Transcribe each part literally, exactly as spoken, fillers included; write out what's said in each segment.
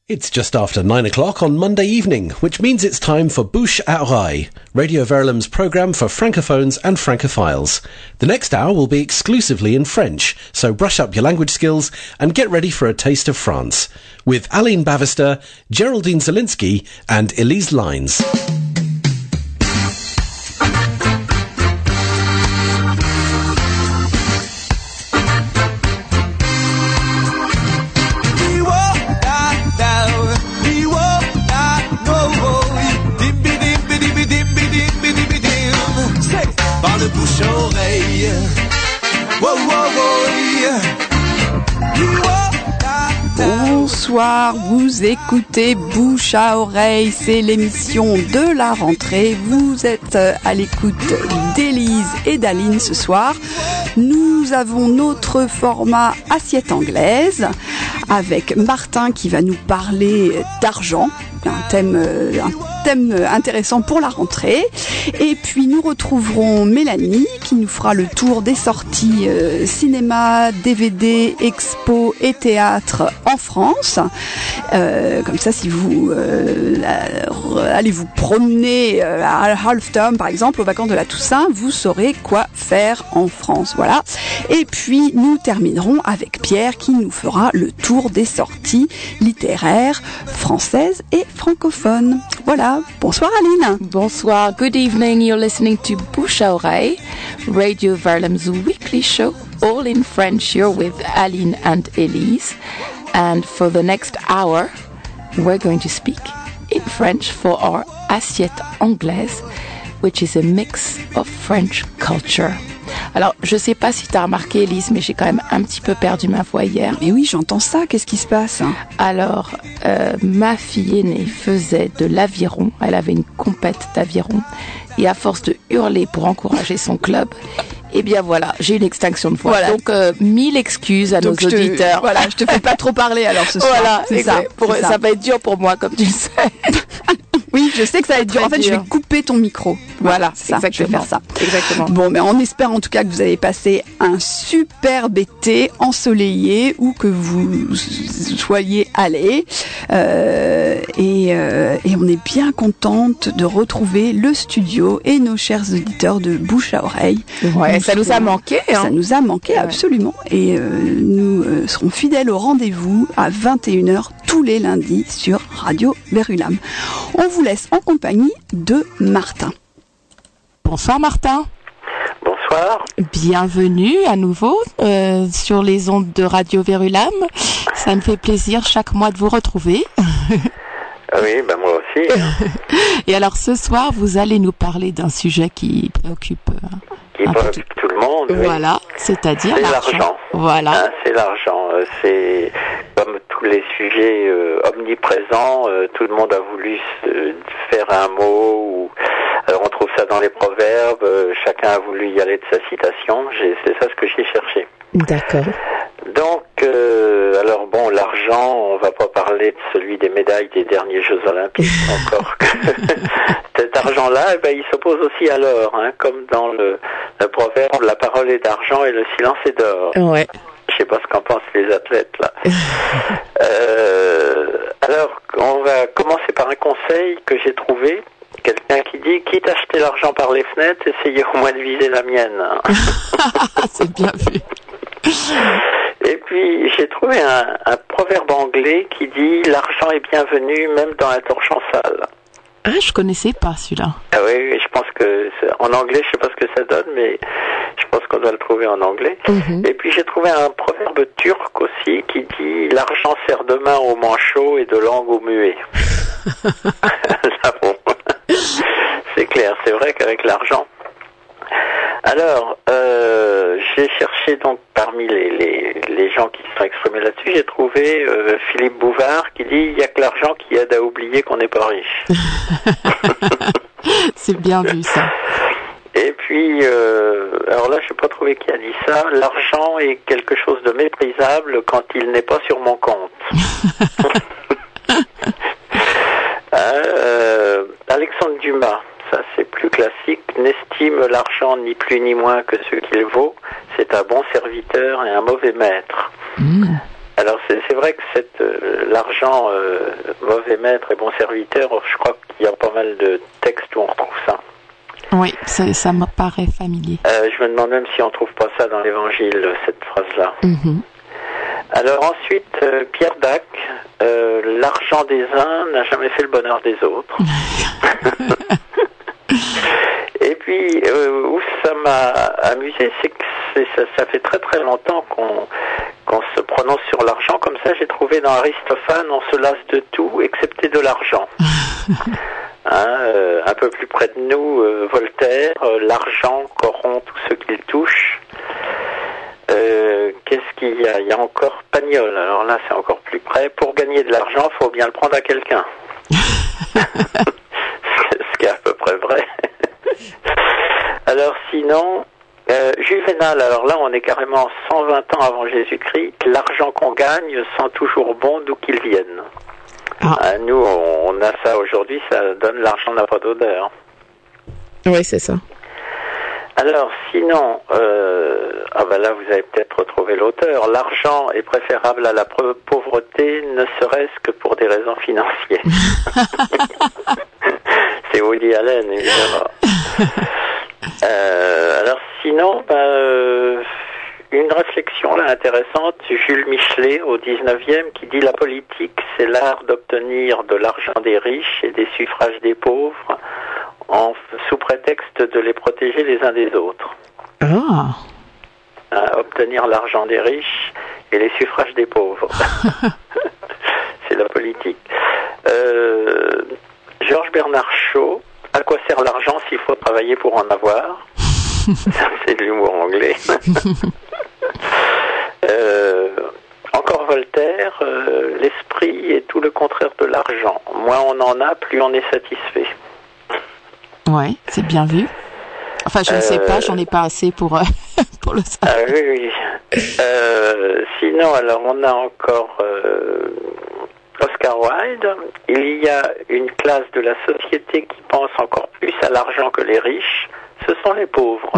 It's just after nine o'clock on Monday evening, which means it's time for Bouche à Oreille, Radio Verulam's programme for francophones and francophiles. The next hour will be exclusively in French, so brush up your language skills and get ready for a taste of France, with Aline Bavister, Geraldine Zielinski and Elise Lines. Bonsoir, vous écoutez Bouche à Oreille, c'est l'émission de la rentrée. Vous êtes à l'écoute d'Élise et d'Aline ce soir. Nous avons notre format assiette anglaise avec Martin qui va nous parler d'argent, un thème, un thème intéressant pour la rentrée. Et puis nous retrouverons Mélanie qui nous fera le tour des sorties euh, cinéma, D V D, expo et théâtre en France. Euh, comme ça, si vous euh, allez vous promener à Halftom, par exemple, aux vacances de la Toussaint, vous saurez quoi faire en France. Voilà. Et puis nous terminerons avec Pierre qui nous fera le tour des sorties littéraires françaises et francophones. Voilà. Bonsoir Aline. Bonsoir. Good evening. You're listening to Bouche à Oreille, Radio Verulam's weekly show, all in French. You're with Aline and Elise. And for the next hour, we're going to speak in French for our assiette anglaise, which is a mix of French culture. Alors, je sais pas si tu as remarqué, Elise, mais j'ai quand même un petit peu perdu ma voix hier. Mais oui, j'entends ça. Qu'est-ce qui se passe? Alors, euh, ma fille aînée faisait de l'aviron. Elle avait une compète d'aviron. Et à force de hurler pour encourager son club, eh bien voilà, j'ai une extinction de voix. Voilà. Donc, euh, mille excuses à Donc nos auditeurs. Te, voilà, je te fais pas trop parler alors ce soir. Voilà, c'est ça. Pour, c'est ça. Ça va être dur pour moi, comme tu le sais. Oui, je sais que ça va être dur. En fait, je vais couper ton micro. Voilà, c'est ça. Je vais faire ça. Exactement. Bon, mais on espère en tout cas que vous avez passé un superbe été ensoleillé où que vous soyez allés. Euh, et, euh, et on est bien contente de retrouver le studio et nos chers auditeurs de Bouche à Oreille. Ouais, nous ça nous a manqué. Hein. Ça nous a manqué, ouais. Absolument. Et euh, nous euh, serons fidèles au rendez-vous à vingt et une heures tous les lundis sur Radio Verulam. On vous laisse en compagnie de Martin. Bonsoir Martin. Bonsoir. Bienvenue à nouveau euh, sur les ondes de Radio Verulam. Ça me fait plaisir chaque mois de vous retrouver. Oui, ben moi aussi. Et alors ce soir, vous allez nous parler d'un sujet qui préoccupe... Qui préoccupe tout le monde. Voilà, oui. C'est-à-dire c'est l'argent. l'argent. Voilà. Hein, c'est l'argent. C'est comme tous les sujets euh, omniprésents, euh, tout le monde a voulu se faire un mot. Ou... Alors on trouve ça dans les proverbes, euh, chacun a voulu y aller de sa citation. J'ai... C'est ça ce que j'ai cherché. D'accord. Donc, euh, alors bon, l'argent, on va pas parler de celui des médailles des derniers Jeux Olympiques encore. Que cet argent-là, eh ben, il s'oppose aussi à l'or, hein, comme dans le, le proverbe, la parole est d'argent et le silence est d'or. Ouais. Je sais pas ce qu'en pensent les athlètes là. euh, alors, on va commencer par un conseil que j'ai trouvé. Quelqu'un qui dit, quitte à acheter l'argent par les fenêtres, essayez au moins de viser la mienne. C'est bien vu. Et puis, j'ai trouvé un, un proverbe anglais qui dit, l'argent est bienvenu même dans un torchon sale. Ah, je connaissais pas celui-là. Ah oui, oui, je pense que, en anglais, je sais pas ce que ça donne, mais je pense qu'on doit le trouver en anglais. Mm-hmm. Et puis, j'ai trouvé un proverbe turc aussi qui dit, l'argent sert de main au manchot et de langue au muet. Là, bon. C'est clair, c'est vrai qu'avec l'argent. Alors, euh, j'ai cherché donc parmi les, les, les gens qui se sont exprimés là-dessus, j'ai trouvé euh, Philippe Bouvard qui dit il n'y a que l'argent qui aide à oublier qu'on n'est pas riche. C'est bien vu ça. Et puis, euh, alors là, je n'ai pas trouvé qui a dit ça. L'argent est quelque chose de méprisable quand il n'est pas sur mon compte. euh, Alexandre Dumas. Ça, c'est plus classique. N'estime l'argent ni plus ni moins que ce qu'il vaut. C'est un bon serviteur et un mauvais maître. Mmh. Alors c'est, c'est vrai que cette, euh, l'argent, euh, mauvais maître et bon serviteur, je crois qu'il y a pas mal de textes où on retrouve ça. Oui, ça, ça me paraît familier. Euh, je me demande même si on trouve pas ça dans l'Évangile, cette phrase-là. Mm-hmm. Alors ensuite, euh, Pierre Dac, euh, l'argent des uns n'a jamais fait le bonheur des autres. Et puis, euh, où ça m'a amusé, c'est que c'est, ça, ça fait très très longtemps qu'on, qu'on se prononce sur l'argent. Comme ça, j'ai trouvé dans Aristophane, on se lasse de tout, excepté de l'argent. Hein, euh, un peu plus près de nous, euh, Voltaire, euh, l'argent corrompt tous ceux qu'il touche. Euh, qu'est-ce qu'il y a? Il y a encore Pagnol. Alors là, c'est encore plus près. Pour gagner de l'argent, faut bien le prendre à quelqu'un. Ce qui est à peu près vrai. Alors sinon, euh, Juvénal, alors là, on est carrément cent vingt ans avant Jésus-Christ. L'argent qu'on gagne sent toujours bon d'où qu'il vienne. Ah. Euh, nous, on, on a ça aujourd'hui, ça donne l'argent n'a pas d'odeur. Oui, c'est ça. Alors, sinon, euh, ah ben là, vous avez peut-être retrouvé l'auteur. L'argent est préférable à la pauvreté, ne serait-ce que pour des raisons financières. C'est Woody Allen, évidemment. Euh, alors, sinon, ben, euh, une réflexion là intéressante, Jules Michelet au dix-neuvième qui dit la politique, c'est l'art d'obtenir de l'argent des riches et des suffrages des pauvres, en, sous prétexte de les protéger les uns des autres. Ah. Hein, obtenir l'argent des riches et les suffrages des pauvres. C'est la politique. Euh, Georges Bernard Shaw, à quoi sert l'argent s'il faut travailler pour en avoir? Ça, c'est de l'humour anglais. euh, encore Voltaire, euh, l'esprit est tout le contraire de l'argent. Moins on en a, plus on est satisfait. Ouais, c'est bien vu. Enfin, je ne euh, sais pas, j'en ai pas assez pour, euh, pour le savoir. Ah oui, oui. Euh, sinon, alors, on a encore euh, Oscar Wilde. Il y a une classe de la société qui pense encore plus à l'argent que les riches. Ce sont les pauvres.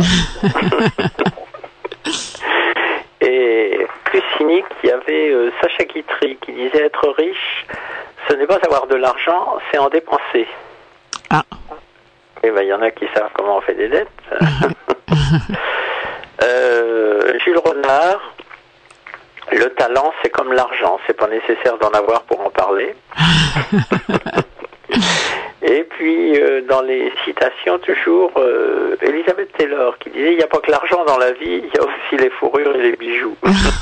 Et plus cynique, il y avait euh, Sacha Guitry qui disait être riche, ce n'est pas avoir de l'argent, c'est en dépenser. Ah. Et ben, il y en a qui savent comment on fait des dettes. euh, Jules Renard, le talent, c'est comme l'argent, c'est pas nécessaire d'en avoir pour en parler. Et puis, euh, dans les citations, toujours, euh, Elizabeth Taylor qui disait, il n'y a pas que l'argent dans la vie, il y a aussi les fourrures et les bijoux.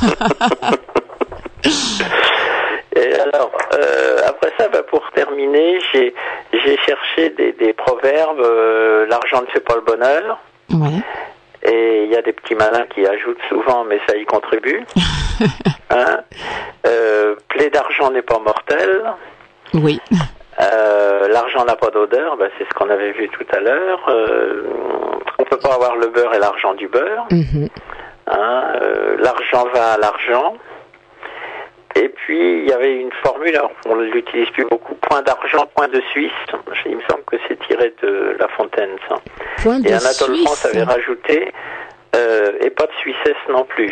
Et alors, euh, après ça, bah, pour terminer, j'ai, j'ai cherché des, des proverbes, euh, l'argent ne fait pas le bonheur. Oui. Et il y a des petits malins qui ajoutent souvent, mais ça y contribue. Hein, euh, plaie d'argent n'est pas mortel. Oui. Euh, l'argent n'a pas d'odeur, bah, c'est ce qu'on avait vu tout à l'heure. Euh, on peut pas avoir le beurre et l'argent du beurre. Mm-hmm. Hein, euh, l'argent va à l'argent. Et puis, il y avait une formule, alors on ne l'utilise plus beaucoup, point d'argent, point de Suisse. Il me semble que c'est tiré de La Fontaine, ça. Point de et Anatole Suisse. France avait rajouté, euh, et pas de Suissesse non plus.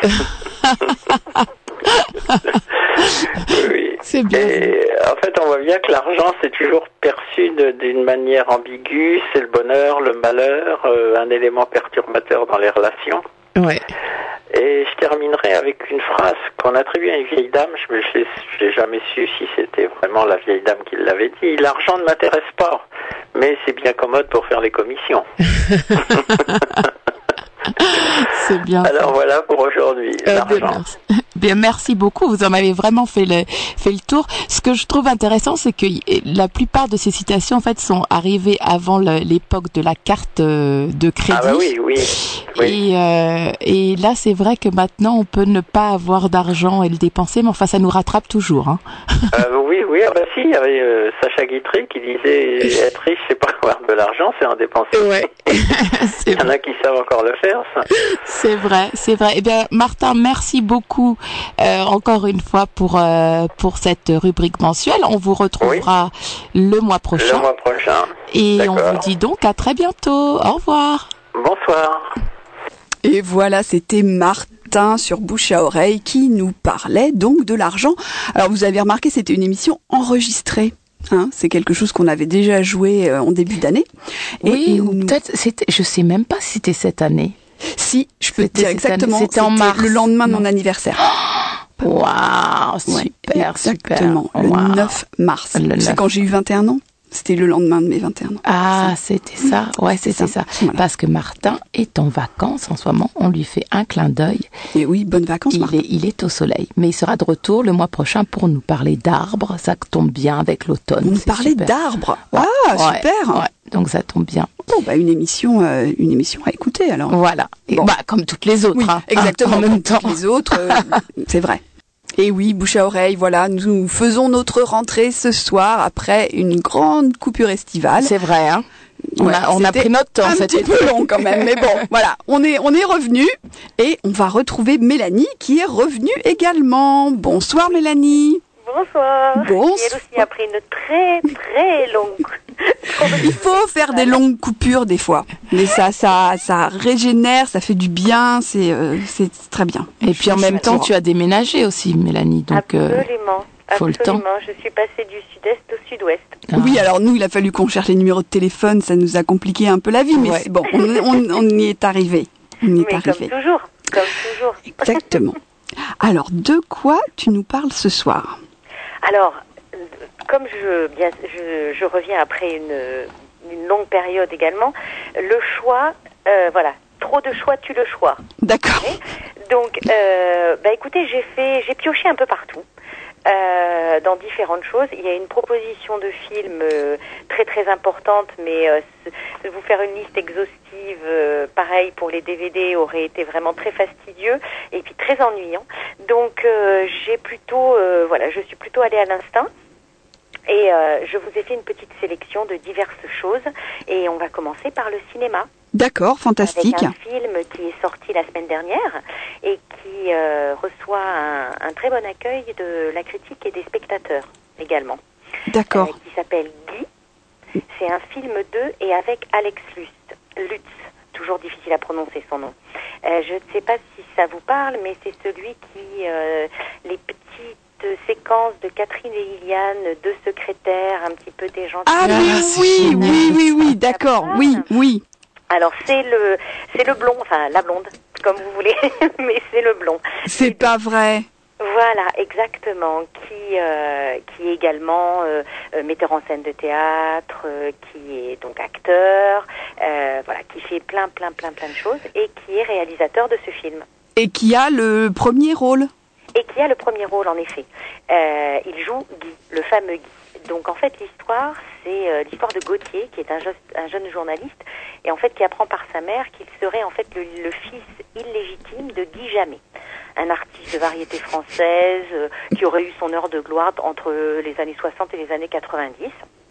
Oui. C'est bien. Et en fait, on voit bien que l'argent, c'est toujours perçu de, d'une manière ambiguë. C'est le bonheur, le malheur, euh, un élément perturbateur dans les relations. Ouais. Et je terminerai avec une phrase qu'on attribue à une vieille dame. Je n'ai je, jamais su si c'était vraiment la vieille dame qui l'avait dit. L'argent ne m'intéresse pas, mais c'est bien commode pour faire les commissions. C'est bien. Alors ça. Voilà pour aujourd'hui. Euh, l'argent. Bien, merci. Bien, merci beaucoup. Vous en avez vraiment fait le fait le tour. Ce que je trouve intéressant, c'est que la plupart de ces citations, en fait, sont arrivées avant le, l'époque de la carte de crédit. Ah bah oui, oui. oui. Et euh, et là, c'est vrai que maintenant, on peut ne pas avoir d'argent et le dépenser, mais enfin, ça nous rattrape toujours. Hein. Euh, oui, oui. Ah bah si, il y avait euh, Sacha Guitry qui disait être riche, c'est pas avoir de l'argent, c'est en dépenser. Ouais. Il y en a qui savent encore le faire, ça. C'est vrai, c'est vrai. Eh bien, Martin, merci beaucoup euh, encore une fois pour euh, pour cette rubrique mensuelle. On vous retrouvera oui. le mois prochain. Le mois prochain. Et D'accord. on vous dit donc à très bientôt. Au revoir. Bonsoir. Et voilà, c'était Martin Martin sur Bouche à Oreille qui nous parlait donc de l'argent. Alors vous avez remarqué, c'était une émission enregistrée. Hein, c'est quelque chose qu'on avait déjà joué euh, en début d'année. Et oui, ou nous... peut-être, c'était, je sais même pas si c'était cette année. Si, je peux te dire exactement. C'était, c'était en mars. Le lendemain de mon anniversaire. Waouh, super, ouais, exactement, super. Le wow. neuf mars. Le C'est neuf. quand j'ai eu vingt et un ans. C'était le lendemain de mes vingt et un ans. Ah, ça. C'était ça. Ouais, c'était ça. ça. Voilà. Parce que Martin est en vacances en ce moment. On lui fait un clin d'œil. Et oui, bonnes vacances, il Martin. Est, il est au soleil. Mais il sera de retour le mois prochain pour nous parler d'arbres. Ça tombe bien avec l'automne. Nous parler super. d'arbres. Ouais, ah, ouais, super. Ouais. Donc ça tombe bien. Bon, bah une émission, euh, une émission à écouter alors. Voilà. Et bon. Bah comme toutes les autres. Oui, hein, exactement. En même temps. Toutes les autres, euh, c'est vrai. Et oui, bouche à oreille, voilà, nous faisons notre rentrée ce soir après une grande coupure estivale. C'est vrai, hein. On, ouais, a, on a pris notre temps. Un petit peu long quand même, mais bon, voilà, on est on est revenu et on va retrouver Mélanie qui est revenue également. Bonsoir Mélanie. Bonsoir. Bonsoir. Elle aussi a pris une très très longue. Il faut faire des longues coupures des fois, mais ça ça ça régénère, ça fait du bien, c'est euh, c'est très bien. Et puis en même temps, tu as déménagé aussi, Mélanie, donc absolument, euh, faut absolument. le temps. Je suis passée du sud-est au sud-ouest. Ah. Oui, alors nous, il a fallu qu'on cherche les numéros de téléphone, ça nous a compliqué un peu la vie, mais ouais. c'est bon, on, on, on y est arrivé. On y est mais arrivé. comme toujours, comme toujours. Exactement. Alors, de quoi tu nous parles ce soir ? Alors, comme je, bien, je, je reviens après une, une longue période également, le choix, euh, voilà, trop de choix tue le choix. D'accord. Okay. Donc, euh, bah écoutez, j'ai fait, j'ai pioché un peu partout. Euh, dans différentes choses. Il y a une proposition de film euh, très très importante, mais euh, vous faire une liste exhaustive, euh, pareil pour les D V D, aurait été vraiment très fastidieux et puis très ennuyant. Donc euh, j'ai plutôt, euh, voilà, je suis plutôt allée à l'instinct. Et euh, je vous ai fait une petite sélection de diverses choses et on va commencer par le cinéma. D'accord, fantastique. Avec un film qui est sorti la semaine dernière et qui euh, reçoit un, un très bon accueil de la critique et des spectateurs également. D'accord. Euh, qui s'appelle Guy. C'est un film de et avec Alex Lutz. Lutz, toujours difficile à prononcer son nom. Euh, je ne sais pas si ça vous parle, mais c'est celui qui euh, les petites séquences de Catherine et Iliane, deux secrétaires, un petit peu des gens. Ah mais Ah, oui, génial. oui, oui, oui, d'accord, oui, oui. Alors c'est le c'est le blond, enfin la blonde, comme vous voulez, mais c'est le blond. C'est Et pas vrai. Voilà, exactement, qui euh, qui est également euh, metteur en scène de théâtre, euh, qui est donc acteur, euh, voilà, qui fait plein plein plein plein de choses et qui est réalisateur de ce film. Et qui a le premier rôle. Et qui a le premier rôle en effet. Euh, il joue Guy, le fameux Guy. Donc en fait l'histoire, c'est euh, l'histoire de Gauthier, qui est un, je- un jeune journaliste, et en fait qui apprend par sa mère qu'il serait en fait le, le fils illégitime de Guy Jammet, un artiste de variété française euh, qui aurait eu son heure de gloire entre les années soixante et les années quatre-vingt-dix.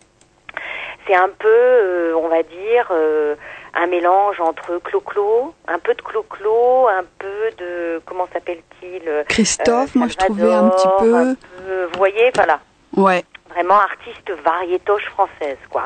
C'est un peu, euh, on va dire, euh, un mélange entre Clo-Clo, un peu de Clo-Clo, un peu de, comment s'appelle-t-il euh, Christophe, euh, moi je trouvais un petit peu. un peu, vous voyez, voilà. Ouais. Vraiment artiste variétoche française, quoi.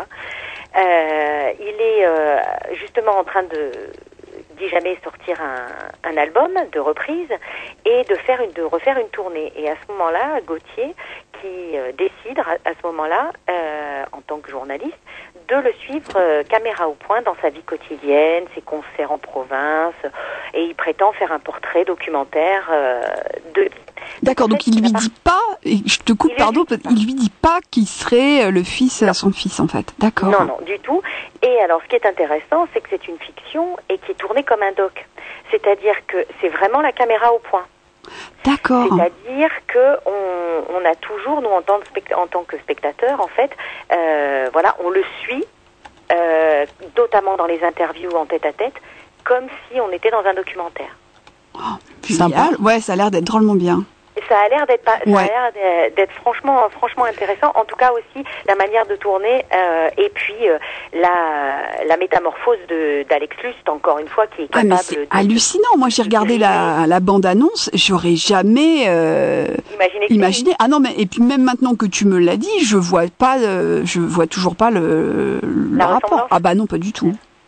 Euh, il est euh, justement en train de, dit jamais, sortir un, un album de reprise et de faire une, de refaire une tournée. Et à ce moment-là, Gauthier, qui euh, décide à, à ce moment-là, euh, en tant que journaliste, de le suivre euh, caméra au point dans sa vie quotidienne, ses concerts en province, et il prétend faire un portrait documentaire euh, de Guy. D'accord, donc il lui dit pas, et je te coupe, Il pardon, lui dit pas. il lui dit pas qu'il serait le fils à son fils en fait. D'accord. Non, non, du tout. Et alors, ce qui est intéressant, c'est que c'est une fiction et qui est tournée comme un doc. C'est-à-dire que c'est vraiment la caméra au point. D'accord. C'est-à-dire que on, on a toujours, nous en tant que, spect- en tant que spectateurs, en fait, euh, voilà, on le suit, euh, notamment dans les interviews en tête-à-tête, comme si on était dans un documentaire. Génial. Sympa. Ouais, ça a l'air d'être drôlement bien. Et ça a l'air d'être, pas, ça Ouais. a l'air d'être- d'être franchement, franchement intéressant. En tout cas aussi la manière de tourner euh, et puis euh, la, la métamorphose de d'Alex Lust, encore une fois, qui est Ah capable mais c'est de hallucinant. Moi j'ai regardé la, la bande-annonce, j'aurais jamais euh, imaginer. imaginé. Ah non mais et puis même maintenant que tu me l'as dit, je vois pas, euh, je vois toujours pas le, le La rapport. ressemblance. Ah bah non pas du tout.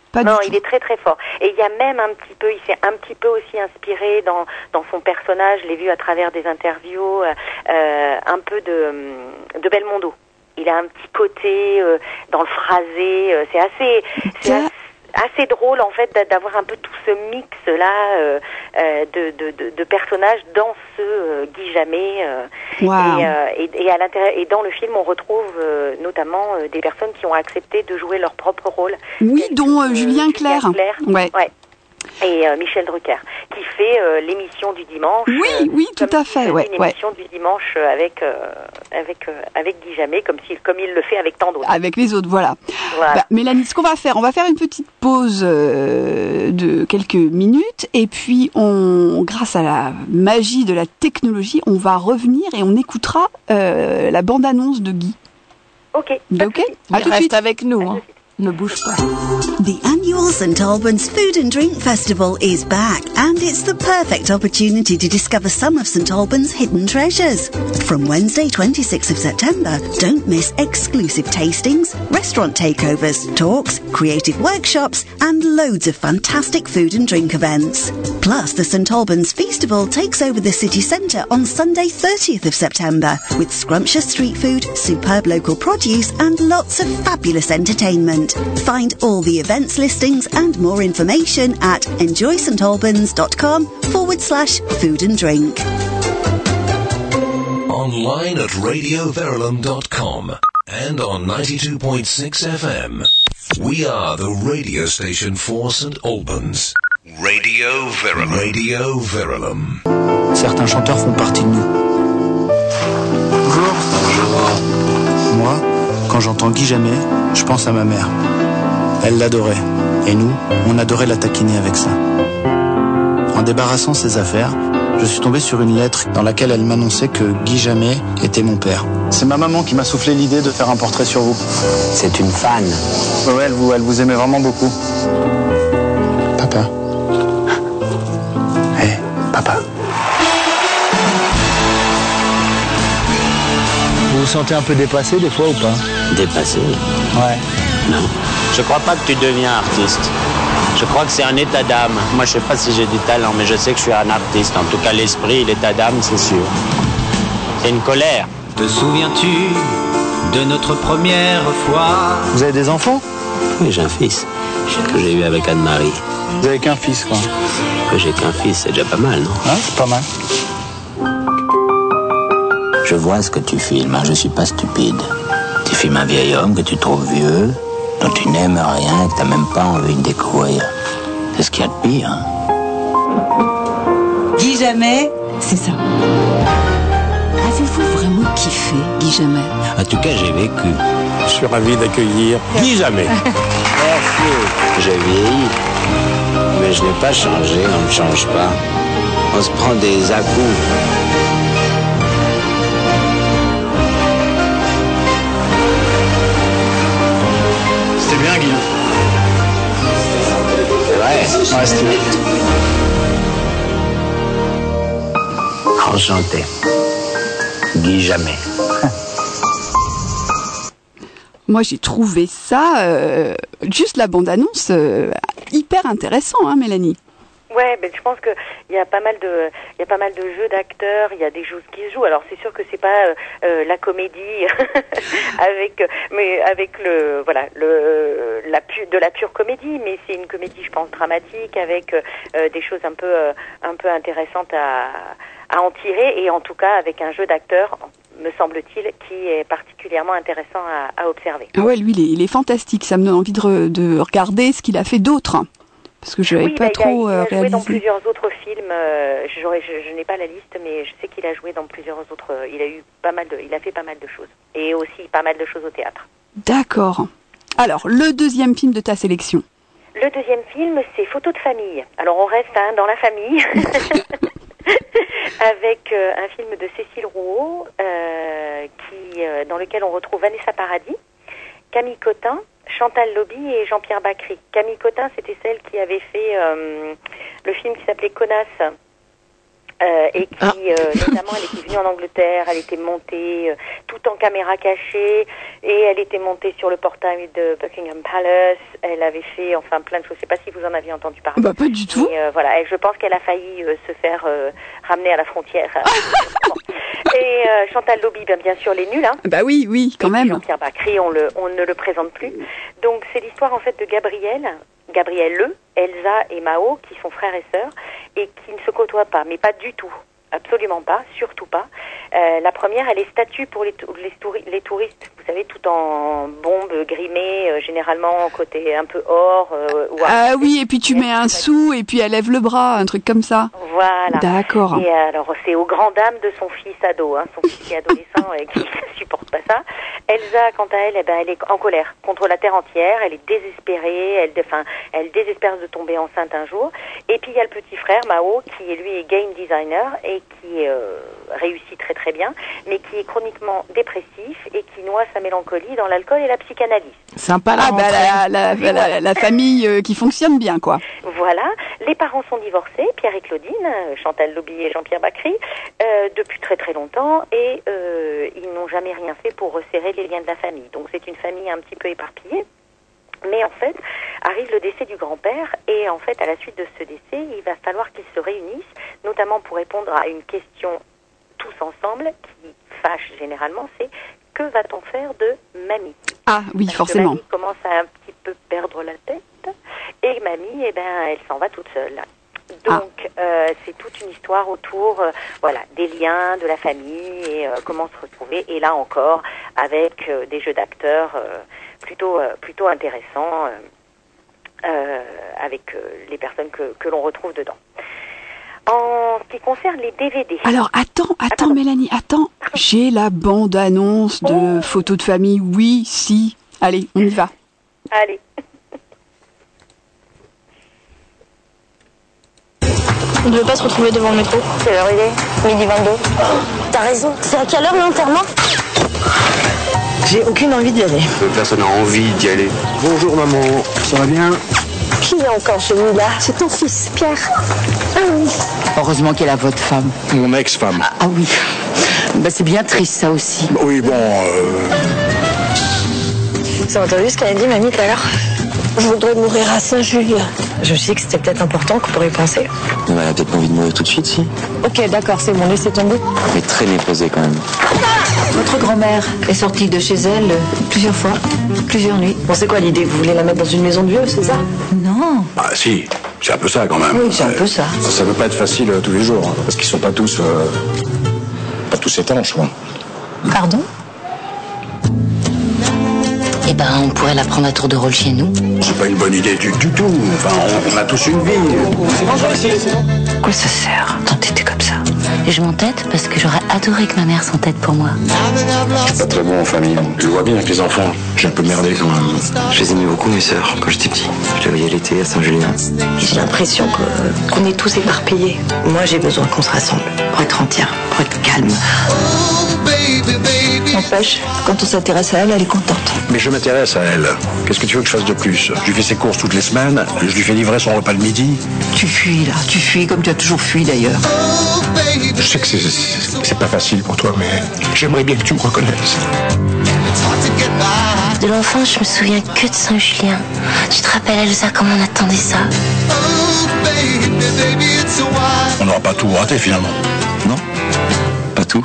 Pas non, du il tout. est très très fort. Et il y a même un petit peu, il s'est un petit peu aussi inspiré dans dans son personnage. Je l'ai vu à travers des interviews, euh, un peu de de Belmondo. Il a un petit côté euh, dans le phrasé. Euh, c'est assez, c'est assez, assez drôle en fait d'avoir un peu tout ce mix là euh, euh, de, de de de personnages dans ce euh, Guy Jammet. Euh, Wow. Et, euh, et, et à l'intérieur et dans le film, on retrouve euh, notamment euh, des personnes qui ont accepté de jouer leur propre rôle. Oui, Telles dont que, euh, Julien Clerc. Clerc. Ouais. Ouais. Et euh, Michel Drucker, qui fait euh, l'émission du dimanche. Oui, euh, oui, tout comme à s'il fait, faisait ouais, Une ouais. émission du dimanche euh, avec euh, avec euh, avec Guy Jammet, comme s'il comme il le fait avec tant d'autres. Avec les autres, voilà. Voilà. Bah, Mélanie, ce qu'on va faire, on va faire une petite pause euh, de quelques minutes et puis on, grâce à la magie de la technologie, on va revenir et on écoutera euh, la bande-annonce de Guy. Ok. pas de Ok. souci. À tout de Reste suite. avec nous, hein. Ne bouge pas. The annual St Albans Food and Drink Festival is back, and it's the perfect opportunity to discover some of St Albans' hidden treasures. From Wednesday twenty-sixth of September, don't miss exclusive tastings, restaurant takeovers, talks, creative workshops, and loads of fantastic food and drink events. Plus, the St Albans Feastival takes over the city centre on Sunday thirtieth of September, with scrumptious street food, superb local produce, and lots of fabulous entertainment. Find all the events listings and more information at enjoystantalbans.com forward slash food and drink. Online at radio verulam dot com and on ninety-two point six F M. We are the radio station for St Albans. Radio Verulam. Radio Verulam. Certains chanteurs font partie de nous. Bonjour. Bonjour. Moi, quand j'entends Guy Jammet, je pense à ma mère. Elle l'adorait. Et nous, on adorait la taquiner avec ça. En débarrassant ses affaires, je suis tombé sur une lettre dans laquelle elle m'annonçait que Guy Jammet était mon père. C'est ma maman qui m'a soufflé l'idée de faire un portrait sur vous. C'est une fan. Ouais, elle vous, elle vous aimait vraiment beaucoup. Papa. Hé, hey, papa. Vous vous sentez un peu dépassé des fois ou pas? Dépassé? Ouais. Non. Je crois pas que tu deviens artiste. Je crois que c'est un état d'âme. Moi, je sais pas si j'ai du talent, mais je sais que je suis un artiste. En tout cas, l'esprit, l'état d'âme, c'est sûr. C'est une colère. Te souviens-tu de notre première fois? Vous avez des enfants? Oui, j'ai un fils que j'ai eu avec Anne-Marie. Vous avez qu'un fils, quoi. Que j'ai qu'un fils, c'est déjà pas mal, non? Hein, c'est pas mal. Je vois ce que tu filmes, hein. Je suis pas stupide. Tu filmes un vieil homme que tu trouves vieux, dont tu n'aimes rien et que t'as même pas envie de découvrir. C'est ce qu'il y a de pire, hein. Guy Jammet, c'est ça. Avez-vous vraiment kiffé, Guy Jammet? En tout cas, j'ai vécu. Je suis ravi d'accueillir Guy Jammet. Merci. J'ai vieilli, mais je n'ai pas changé, on ne change pas. On se prend des à-coups. C'était bien, Guy. C'est vrai? Ouais, c'était bien. Enchanté. Guy Jammet. Moi, j'ai trouvé ça, euh, juste la bande-annonce, euh, hyper intéressant, hein, Mélanie? Ouais, ben je pense que il y a pas mal de il y a pas mal de jeux d'acteurs, il y a des choses qui se jouent. Alors c'est sûr que c'est pas euh, la comédie avec mais avec le voilà le la pu, de la pure comédie, mais c'est une comédie je pense dramatique avec euh, des choses un peu euh, un peu intéressantes à à en tirer et en tout cas avec un jeu d'acteurs me semble-t-il qui est particulièrement intéressant à, à observer. Ah ouais, lui il est, il est fantastique, ça me donne envie de, re, de regarder ce qu'il a fait d'autre. Parce que je n'avais oui, pas bah, trop il a, il a réalisé. joué dans plusieurs autres films. Euh, je, je, je n'ai pas la liste, mais je sais qu'il a joué dans plusieurs autres. Il a eu pas mal de, il a fait pas mal de choses, et aussi pas mal de choses au théâtre. D'accord. Alors, le deuxième film de ta sélection. Le deuxième film, c'est Photos de famille. Alors, on reste hein, dans la famille, avec euh, un film de Cécile Rouault, euh, qui, euh, dans lequel on retrouve Vanessa Paradis, Camille Cotin, Chantal Lobby et Jean-Pierre Bacry. Camille Cotin, c'était celle qui avait fait euh, le film qui s'appelait Connasse Euh, et qui, ah. euh, notamment, elle était venue en Angleterre, elle était montée euh, tout en caméra cachée, et elle était montée sur le portail de Buckingham Palace. Elle avait fait, enfin, plein de choses. Je ne sais pas si vous en aviez entendu parler. Bah, pas du tout. Et, euh, voilà, et je pense qu'elle a failli euh, se faire euh, ramener à la frontière. Et euh, Chantal Lobby, bien, bien sûr, les nuls. Hein. Bah oui, oui, quand et même. Jean-Pierre Bacry, on, le, on ne le présente plus. Donc, c'est l'histoire, en fait, de Gabrielle, Gabrielle Le, Elsa et Mao, qui sont frères et sœurs, et qui ne se côtoient pas, mais pas du tout. Absolument pas, surtout pas. Euh, la première, elle est statue pour les, les, touri- les touristes, vous savez, tout en bombes grimées, euh, généralement côté un peu or. Euh, ou ah oui, et puis tu mets un sou et puis elle lève le bras, un truc comme ça. Voilà. D'accord. Et alors, c'est aux grandes dames de son fils ado, hein, son fils qui est adolescent et qui ne supporte pas ça. Elsa, quant à elle, eh ben, elle est en colère contre la terre entière, elle est désespérée, elle, enfin, elle désespère de tomber enceinte un jour. Et puis il y a le petit frère, Mao, qui lui est game designer et qui euh, réussit très très bien, mais qui est chroniquement dépressif et qui noie sa mélancolie dans l'alcool et la psychanalyse. Sympa la Ah bah la, la, la, la, la famille euh, qui fonctionne bien, quoi. Voilà, les parents sont divorcés, Pierre et Claudine, Chantal Lobby et Jean-Pierre Bacry, euh, depuis très très longtemps, et euh, ils n'ont jamais rien fait pour resserrer les liens de la famille. Donc c'est une famille un petit peu éparpillée. Mais en fait, arrive le décès du grand-père, et en fait, à la suite de ce décès, il va falloir qu'ils se réunissent, notamment pour répondre à une question tous ensemble, qui fâche généralement, c'est que va-t-on faire de mamie? Ah oui, Parce forcément. que mamie commence à un petit peu perdre la tête, et mamie, eh ben, elle s'en va toute seule. Donc, ah. euh, c'est toute une histoire autour, euh, voilà, des liens de la famille et euh, comment se retrouver. Et là encore, avec euh, des jeux d'acteurs euh, plutôt, euh, plutôt intéressants, euh, euh, avec euh, les personnes que, que l'on retrouve dedans. En ce qui concerne les D V D. Alors, attends, attends, ah, Mélanie, attends. J'ai la bande-annonce de oh. photos de famille. Oui, si. Allez, on y va. Allez. On ne veut pas se retrouver devant le métro. Quelle heure il est? Midi vingt-deux. T'as raison. C'est à quelle heure l'enterrement? J'ai aucune envie d'y aller. Personne n'a envie d'y aller. Bonjour maman, ça va bien? Qui est encore chez nous là? C'est ton fils, Pierre. Ah oui. Heureusement qu'elle a votre femme. Mon ex-femme. Ah, ah oui. Bah, c'est bien triste ça aussi. Oui, bon... Euh... Vous avez entendu ce qu'elle a dit, mamie, tout à l'heure? Je voudrais mourir à Saint-Julien. Je me suis dit que c'était peut-être important qu'on pourrait y penser. Elle a peut-être pas envie de mourir tout de suite, si. Ok, d'accord, c'est bon, laissez tomber. Mais très méposée quand même. Votre grand-mère est sortie de chez elle plusieurs fois, plusieurs nuits. Bon, c'est quoi l'idée? Vous voulez la mettre dans une maison de vieux, c'est ça? Non. Ah si, c'est un peu ça quand même. Oui, c'est un peu ça. Ça, ça peut pas être facile euh, tous les jours, hein, parce qu'ils sont pas tous... Euh, pas tous étanches, quoi. Pardon? Eh ben, on pourrait la prendre à tour de rôle chez nous. C'est pas une bonne idée du, du tout. Enfin, on, on a tous une vie. Quoi ça sert d'entêter comme ça? Et je m'entête parce que j'aurais adoré que ma mère s'entête pour moi. Je suis pas très bon en famille. Je vois bien avec les enfants. J'ai un peu merdé quand même. Je les aimais beaucoup, mes sœurs, quand j'étais petit. Je les voyais l'été à Saint-Julien. Et j'ai l'impression que, qu'on est tous éparpillés. Moi, j'ai besoin qu'on se rassemble. Pour être entière, pour être calme. N'empêche, quand on s'intéresse à elle, elle est contente. Mais je m'intéresse à elle. Qu'est-ce que tu veux que je fasse de plus? Je lui fais ses courses toutes les semaines, je lui fais livrer son repas le midi. Tu fuis là, tu fuis comme tu as toujours fui d'ailleurs. Je sais que c'est, c'est, c'est pas facile pour toi, mais j'aimerais bien que tu me reconnaisses. De l'enfance, je me souviens que de Saint-Julien. Tu te rappelles, Elsa, comment on attendait ça? On n'aura pas tout raté finalement. Non? Pas tout.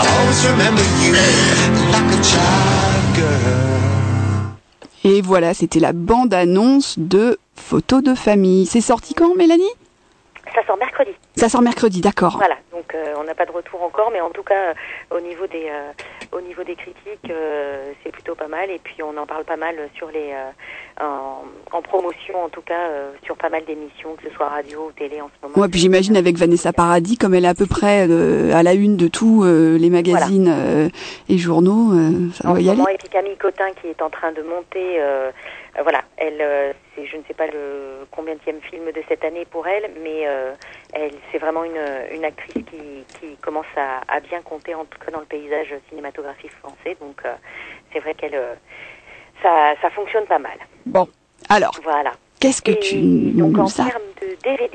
Et voilà, c'était la bande-annonce de Photos de famille. C'est sorti quand, Mélanie? Ça sort mercredi. Ça sort mercredi, d'accord. Voilà, donc euh, on n'a pas de retour encore, mais en tout cas, euh, au niveau des euh, au niveau des critiques, euh, c'est plutôt pas mal. Et puis on en parle pas mal sur les euh, en, en promotion, en tout cas, euh, sur pas mal d'émissions, que ce soit radio ou télé en ce moment. Ouais, puis j'imagine avec Vanessa Paradis, comme elle est à peu près euh, à la une de tous euh, les magazines voilà. euh, et journaux, euh, ça en doit y ce aller. moment, et puis Camille Cotin qui est en train de monter. Euh, Euh, voilà, elle, euh, c'est, je ne sais pas le combienième film de cette année pour elle, mais euh, elle, c'est vraiment une, une actrice qui, qui commence à, à bien compter, en tout cas dans le paysage cinématographique français. Donc, euh, c'est vrai qu'elle, euh, ça, ça fonctionne pas mal. Bon, alors, voilà. Qu'est-ce que Et tu donc en ça termes de D V D,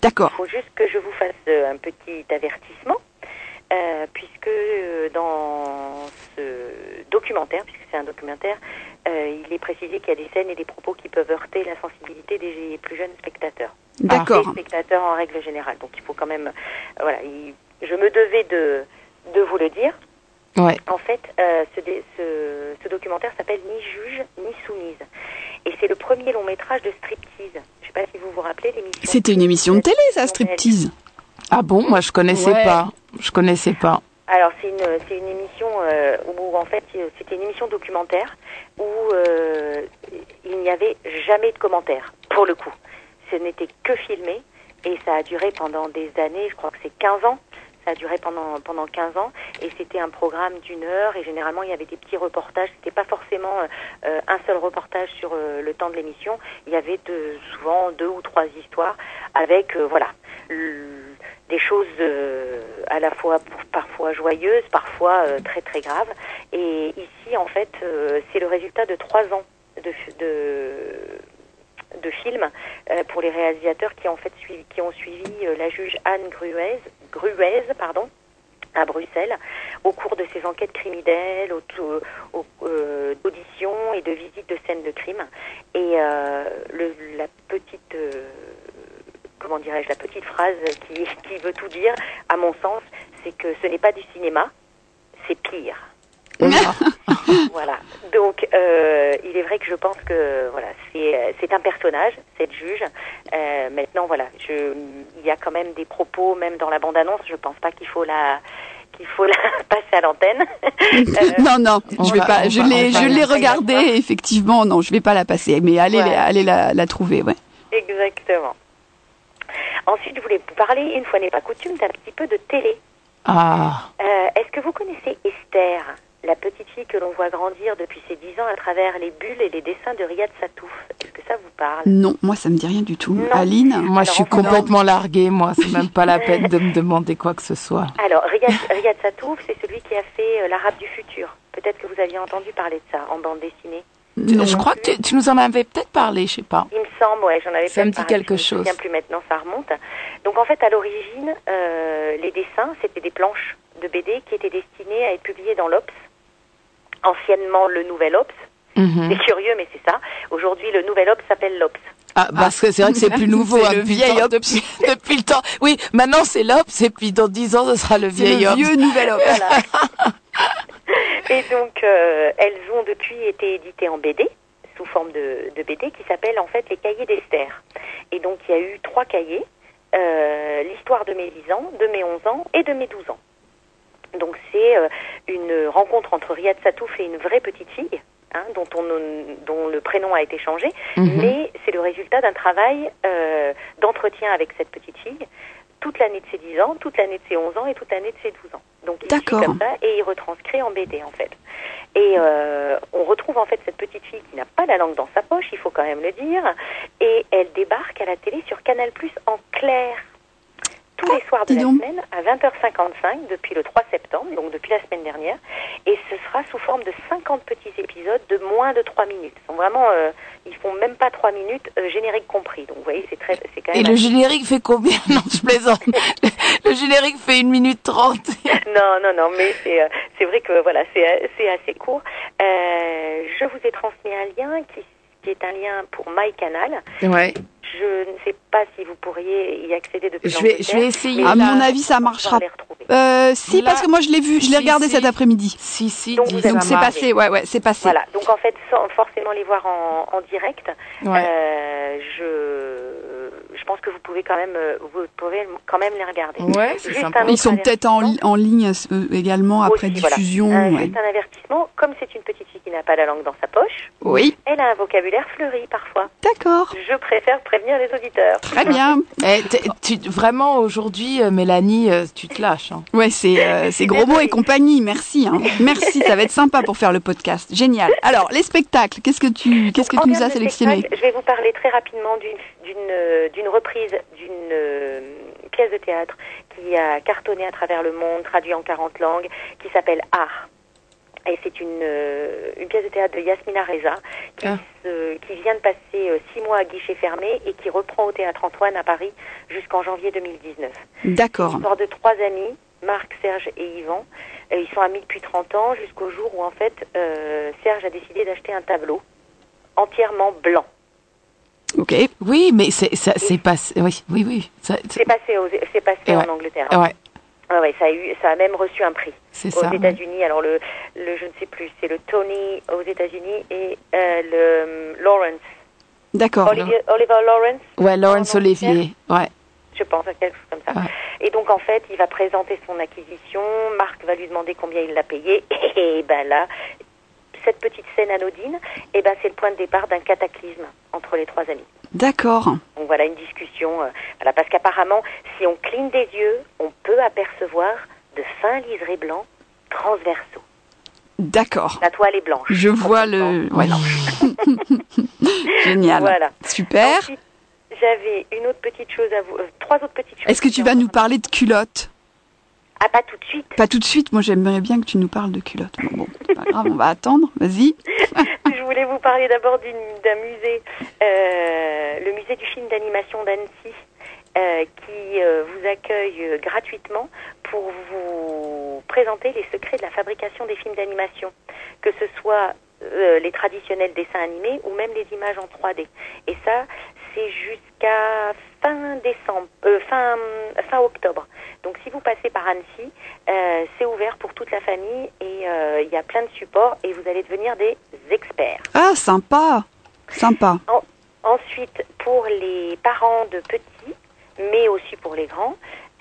D'accord. Il faut juste que je vous fasse euh, un petit avertissement, euh, puisque euh, dans ce documentaire, puisque c'est un documentaire, euh, il est précisé qu'il y a des scènes et des propos qui peuvent heurter la sensibilité des plus jeunes spectateurs. D'accord. Des spectateurs en règle générale. Donc il faut quand même... Euh, voilà, il, je me devais de, de vous le dire. Ouais. En fait, euh, ce, ce, ce documentaire s'appelle Ni juge, ni soumise. Et c'est le premier long métrage de striptease. Je ne sais pas si vous vous rappelez l'émission. C'était une émission de télé, ça, striptease. Ah bon, moi je connaissais Ouais. pas. Je connaissais pas. Alors c'est une, c'est une émission euh, où en fait c'était une émission documentaire où euh, il n'y avait jamais de commentaires, pour le coup. Ce n'était que filmé et ça a duré pendant des années, je crois que c'est quinze ans. Ça a duré pendant pendant quinze ans et c'était un programme d'une heure et généralement il y avait des petits reportages. C'était pas forcément euh, un seul reportage sur euh, le temps de l'émission. Il y avait de, souvent deux ou trois histoires avec euh, voilà le, des choses euh, à la fois parfois joyeuses, parfois euh, très très graves. Et ici en fait euh, c'est le résultat de trois ans de de de films euh, pour les réalisateurs qui ont en fait suivi, qui ont suivi euh, la juge Anne Gruez, Gruez pardon, à Bruxelles, au cours de ses enquêtes criminelles, au, au, euh, d'auditions et de visites de scènes de crime. Et euh, le, la petite, euh, comment dirais-je, la petite phrase qui, qui veut tout dire, à mon sens, c'est que ce n'est pas du cinéma, c'est pire. Voilà. Donc, euh, il est vrai que je pense que voilà, c'est c'est un personnage, cette juge. Euh, maintenant, voilà, je, il y a quand même des propos, même dans la bande-annonce. Je pense pas qu'il faut la qu'il faut la passer à l'antenne. euh, non, non, je vais va, pas. Je l'ai, je l'ai regardé. Effectivement, non, je vais pas la passer. Mais allez, ouais. allez la, la trouver, ouais. Exactement. Ensuite, je voulais vous parler, une fois n'est pas coutume, d'un petit peu de télé. Ah. Euh, est-ce que vous connaissez Esther, la petite fille que l'on voit grandir depuis ses dix ans à travers les bulles et les dessins de Riyad Satouf? Est-ce que ça vous parle? Non, moi ça me dit rien du tout. Non. Aline? Moi alors, je suis complètement non. larguée, moi, c'est même pas la peine de me demander quoi que ce soit. Alors, Riyad, Riyad Satouf, c'est celui qui a fait euh, l'Arabe du futur. Peut-être que vous aviez entendu parler de ça en bande dessinée. Non, je crois que tu, tu nous en avais peut-être parlé, je sais pas. Il me semble, ouais, j'en avais peut-être parlé. Ça me dit parlé, quelque je chose. Je ne me souviens plus maintenant, ça remonte. Donc en fait, à l'origine, euh, les dessins, c'était des planches de B D qui étaient destinées à être publiées dans l'Obs, anciennement le Nouvel Obs. Mm-hmm. C'est curieux, mais c'est ça. Aujourd'hui, le Nouvel Obs s'appelle l'Obs. Ah, parce que c'est vrai que c'est plus nouveau. C'est hein, le vieil Obs. Depuis, depuis le temps. Oui, maintenant c'est l'Obs et puis dans dix ans, ce sera le vieil Obs. C'est le vieux Nouvel Obs. Voilà. Et donc, euh, elles ont depuis été éditées en B D, sous forme de, de B D, qui s'appelle en fait les cahiers d'Esther. Et donc, il y a eu trois cahiers, euh, l'histoire de mes dix ans, de mes onze ans et de mes douze ans. Donc, c'est euh, une rencontre entre Riyad Satouf et une vraie petite fille, hein, dont, on, dont le prénom a été changé, mm-hmm. mais c'est le résultat d'un travail euh, d'entretien avec cette petite fille, toute l'année de ses dix ans, toute l'année de ses onze ans et toute l'année de ses douze ans. Donc il écrit comme ça et il retranscrit en B D en fait. Et euh, on retrouve en fait cette petite fille qui n'a pas la langue dans sa poche, il faut quand même le dire, et elle débarque à la télé sur Canal plus en clair tous les soirs de la semaine à vingt heures cinquante-cinq depuis le trois septembre, donc depuis la semaine dernière, et ce sera sous forme de cinquante petits épisodes de moins de trois minutes. Ils sont vraiment, euh, ils font même pas trois minutes, euh, générique compris. Donc vous voyez, c'est très, c'est quand même. Et le générique fait combien? Non, je plaisante. Le générique fait une minute trente. Non, non, non, mais c'est, euh, c'est vrai que voilà, c'est, c'est assez court. Euh, je vous ai transmis un lien qui, qui est un lien pour MyCanal. Ouais. Je ne sais pas si vous pourriez y accéder depuis je vais, je vais essayer. À mon avis, ça marchera. Euh, si, là, parce que moi je l'ai vu, je l'ai si, regardé si. cet après-midi. Si, si. Donc, donc c'est passé, ouais, ouais, c'est passé. Voilà. Donc en fait, sans forcément les voir en, en direct, ouais. euh, je, je pense que vous pouvez quand même, vous pouvez quand même les regarder. Ouais, c'est sympa. Ils sont peut-être en, en ligne euh, également après Aussi, diffusion. Voilà. Euh, ouais. Juste un avertissement. Comme c'est une petite fille qui n'a pas la langue dans sa poche, oui. Elle a un vocabulaire fleuri parfois. D'accord. Je préfère prévenir les auditeurs. Très bien. Eh, tu, vraiment aujourd'hui, Mélanie, tu te lâches. Hein. Ouais, c'est euh, c'est gros mots et compagnie. Merci, hein. Merci. Ça va être sympa pour faire le podcast. Génial. Alors, les spectacles. Qu'est-ce que tu qu'est-ce que tu nous as sélectionné? Je vais vous parler très rapidement d'une d'une d'une reprise d'une euh, pièce de théâtre qui a cartonné à travers le monde, traduit en quarante langues, qui s'appelle Art. Et c'est une, euh, une pièce de théâtre de Yasmina Reza qui, ah. se, qui vient de passer euh, six mois à guichet fermé et qui reprend au Théâtre Antoine à Paris jusqu'en janvier deux mille dix-neuf. D'accord. C'est l'histoire de trois amis, Marc, Serge et Yvan. Et ils sont amis depuis trente ans jusqu'au jour où en fait euh, Serge a décidé d'acheter un tableau entièrement blanc. Ok. Oui, mais c'est, ça, c'est passé. Oui, oui, oui. Ça, c'est... c'est passé, aux, c'est passé ouais. en Angleterre. Hein. Ouais. Ouais, ouais, ça a eu, ça a même reçu un prix c'est aux ça, États-Unis. Ouais. Alors le, le, je ne sais plus, c'est le Tony aux États-Unis et euh, le Lawrence. D'accord. Olivier, Oliver Lawrence. Ouais, Lawrence Olivier. Ouais. Je pense à quelque chose comme ça. Ouais. Et donc en fait, il va présenter son acquisition. Marc va lui demander combien il l'a payé. Et ben là, cette petite scène anodine, et ben c'est le point de départ d'un cataclysme entre les trois amis. D'accord. Donc voilà une discussion, euh, voilà, parce qu'apparemment, si on cligne des yeux, on peut apercevoir de fins liserés blancs transversaux. D'accord. La toile est blanche. Je vois le... Ouais. Génial. Voilà. Super. Ensuite, j'avais une autre petite chose à vous... Euh, trois autres petites choses. Est-ce que tu vas nous parler de culottes ? Ah, pas tout de suite. Pas tout de suite. Moi, j'aimerais bien que tu nous parles de culottes. Bon, bon c'est pas grave, on va attendre. Vas-y. Je voulais vous parler d'abord d'une, d'un musée, euh, le musée du film d'animation d'Annecy, euh, qui euh, vous accueille euh, gratuitement pour vous présenter les secrets de la fabrication des films d'animation, que ce soit euh, les traditionnels dessins animés ou même les images en trois D. Et ça, c'est jusqu'à fin décembre, euh, fin, fin octobre. Donc si vous passez par Annecy, euh, c'est ouvert pour toute la famille et il euh, y a plein de supports et vous allez devenir des experts. Ah, sympa, sympa. En, ensuite, pour les parents de petits, mais aussi pour les grands,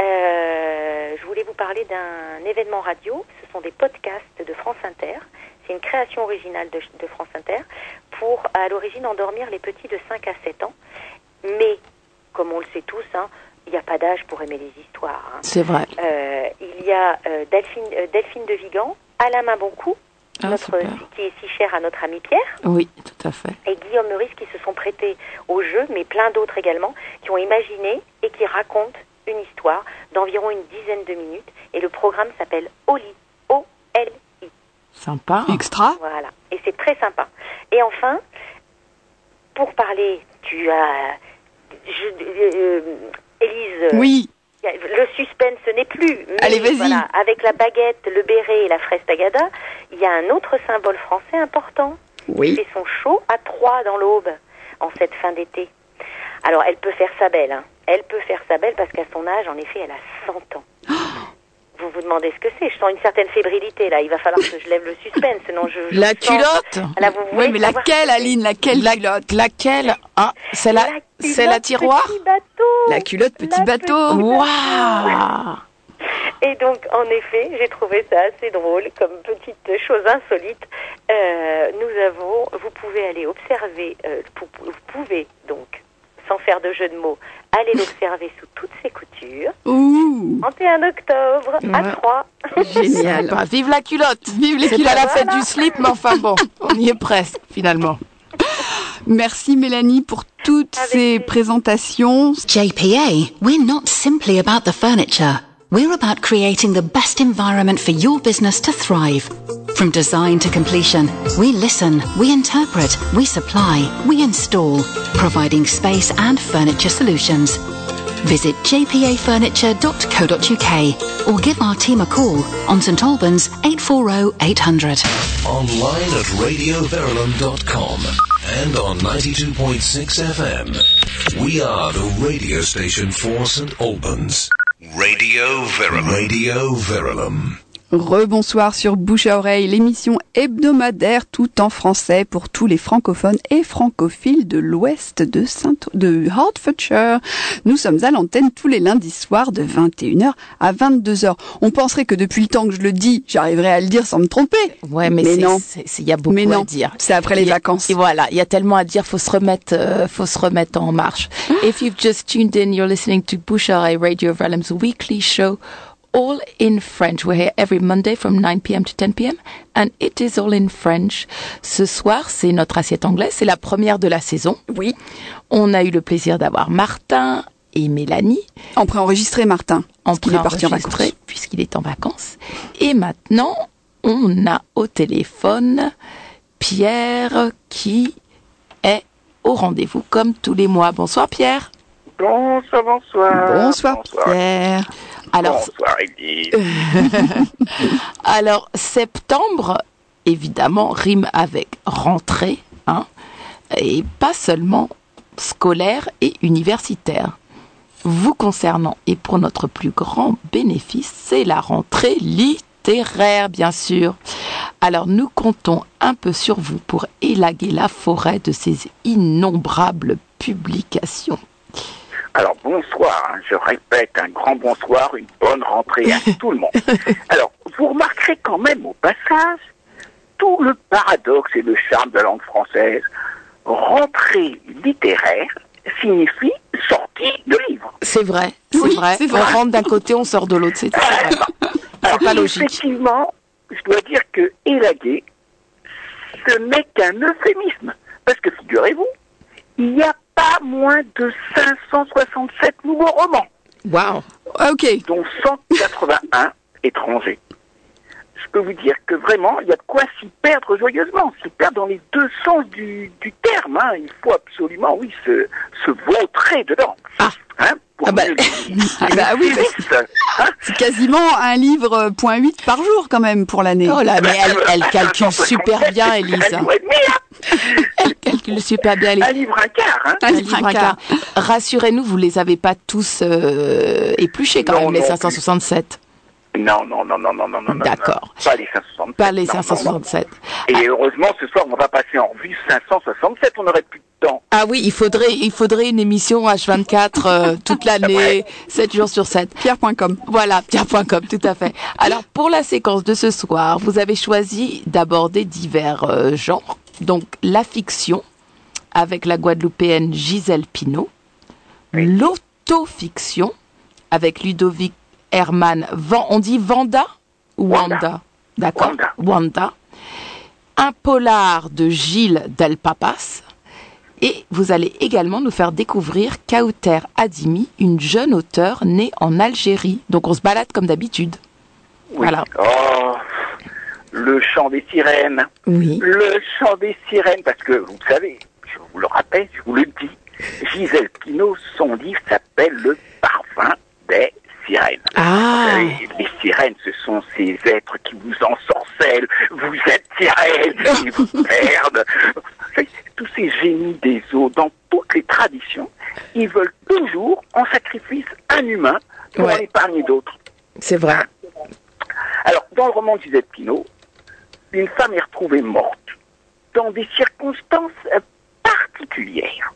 euh, je voulais vous parler d'un événement radio. Ce sont des podcasts de France Inter. C'est une création originale de, de France Inter pour, à l'origine, endormir les petits de cinq à sept ans. Mais, comme on le sait tous, hein, il n'y a pas d'âge pour aimer les histoires. Hein. C'est vrai. Euh, il y a euh, Delphine, euh, Delphine de Vigan, Alain Maboncou, ah, notre, qui est si cher à notre ami Pierre. Oui, tout à fait. Et Guillaume Meurice qui se sont prêtés au jeu, mais plein d'autres également, qui ont imaginé et qui racontent une histoire d'environ une dizaine de minutes. Et le programme s'appelle Oli, O L I. Sympa. Extra. Voilà. Et c'est très sympa. Et enfin, pour parler, tu as... Je, euh, Élise, oui. Le suspense n'est plus. Mais allez, vas-y. Voilà, avec la baguette, le béret et la fraise tagada, il y a un autre symbole français important. Oui. Qui fait son show à Troyes dans l'Aube, en cette fin d'été. Alors, elle peut faire sa belle. Hein. Elle peut faire sa belle parce qu'à son âge, en effet, elle a cent ans. Oh. Vous vous demandez ce que c'est. Je sens une certaine fébrilité, là. Il va falloir que je lève le suspense, sinon je... je la sens... culotte Là, vous oui, mais laquelle, Aline? Laquelle la, culotte? Laquelle ah, c'est la, la c'est la tiroir petit bateau. La culotte petit la bateau. Waouh. Et donc, en effet, j'ai trouvé ça assez drôle, comme petite chose insolite. Euh, nous avons... Vous pouvez aller observer... Euh, vous, vous pouvez, donc, sans faire de jeu de mots, aller l'observer sous toutes ses coutures. Ouh. trente et un octobre, ouais. À Troyes. Génial. Bah, vive la culotte. Vive les C'est culottes. pas la fête du slip, mais enfin bon, on y est presque, finalement. Merci Mélanie pour toutes Avec ces lui. présentations. J P A, we're not simply about the furniture. We're about creating the best environment for your business to thrive. From design to completion, we listen, we interpret, we supply, we install, providing space and furniture solutions. Visit j p a furniture dot co dot u k or give our team a call on St Albans eight four zero eight hundred. Online at radio verulam dot com and on ninety-two point six F M. We are the radio station for St Albans. Radio Verulam. Radio Verulam. Rebonsoir sur Bouche à Oreille, l'émission hebdomadaire tout en français pour tous les francophones et francophiles de l'ouest de Saint de Hertfordshire. Nous sommes à l'antenne tous les lundis soirs de vingt et une heures à vingt-deux heures. On penserait que depuis le temps que je le dis, j'arriverais à le dire sans me tromper. Ouais, mais, mais c'est, non. Il y a beaucoup mais non, à dire. C'est après les y a, vacances. Et voilà, il y a tellement à dire, faut se remettre, euh, faut se remettre en marche. If you've just tuned in, you're listening to Bouche à Oreille, Radio Verulam's weekly show. All in French. We're here every Monday from nine p.m. to ten p.m. and it is all in French. Ce soir, c'est notre assiette anglaise. C'est la première de la saison. Oui. On a eu le plaisir d'avoir Martin et Mélanie. En préenregistré, Martin. En préenregistré, puisqu'il est en vacances. Et maintenant, on a au téléphone Pierre qui est au rendez-vous comme tous les mois. Bonsoir Pierre. Bonsoir, bonsoir. Bonsoir, bonsoir. Pierre. Alors, bonsoir Edith. Alors, septembre, évidemment, rime avec rentrée, hein, et pas seulement scolaire et universitaire. Vous concernant et pour notre plus grand bénéfice, c'est la rentrée littéraire, bien sûr. Alors, nous comptons un peu sur vous pour élaguer la forêt de ces innombrables publications. Alors, bonsoir, hein, je répète, un grand bonsoir, une bonne rentrée à tout le monde. Alors, vous remarquerez quand même au passage tout le paradoxe et le charme de la langue française. Rentrée littéraire signifie sortie de livre. C'est vrai, c'est oui, vrai. C'est vrai. On rentre d'un côté, on sort de l'autre, c'est, c'est, Alors, c'est pas logique. Effectivement, je dois dire que élaguer, ce n'est qu'un euphémisme. Parce que figurez-vous, il y a pas moins de cinq cent soixante-sept nouveaux romans. Waouh. Ok. Dont cent quatre-vingt-un étrangers. Je peux vous dire que vraiment, il y a de quoi s'y perdre joyeusement. S'y perdre dans les deux sens du, du terme. Hein. Il faut absolument, oui, se, se vautrer dedans. Ah. Hein, pour ah bah, ah bah oui, parce... hein. C'est quasiment un livre point huit par jour quand même pour l'année. Oh là, mais elle, elle calcule super bien, Élise. Elle calcule super bien, Élise. Un livre un quart, hein. Un, un livre un quart. quart. Rassurez-nous, vous les avez pas tous euh, épluchés quand non, même, les non, cinq cent soixante-sept. Non, non, non, non, non, non, non. D'accord. Non, pas les cinq cent soixante-sept. Pas les non, cinq cent soixante-sept. Non, non. Et heureusement, ce soir, on va passer en revue cinq cent soixante-sept, on n'aurait plus de temps. Ah oui, il faudrait, il faudrait une émission H vingt-quatre euh, toute l'année, sept jours sur sept. Pierre point com. Voilà, Pierre point com, tout à fait. Alors, pour la séquence de ce soir, vous avez choisi d'aborder divers euh, genres. Donc, la fiction, avec la Guadeloupéenne Gisèle Pineau. Oui. L'autofiction, avec Ludovic Herman. Van, on dit Vanda ou Wanda, Wanda. D'accord. Wanda. Wanda. Un polar de Gilles Del Papas. Et vous allez également nous faire découvrir Kauter Adimi, une jeune auteure née en Algérie. Donc on se balade comme d'habitude. Oui. Voilà. Oh, le chant des sirènes. Oui. Le chant des sirènes, parce que vous savez, je vous le rappelle, je vous le dis, Gisèle Pineau, son livre s'appelle Le parfum des sirènes. Ah. Vous savez, les sirènes, ce sont ces êtres qui vous ensorcellent, vous êtes sirènes, ils vous perdent. Tous ces génies des eaux, dans toutes les traditions, ils veulent toujours en sacrifice un humain pour ouais. en épargner d'autres. C'est vrai. Alors, dans le roman de Gisèle Pineau, une femme est retrouvée morte dans des circonstances particulières.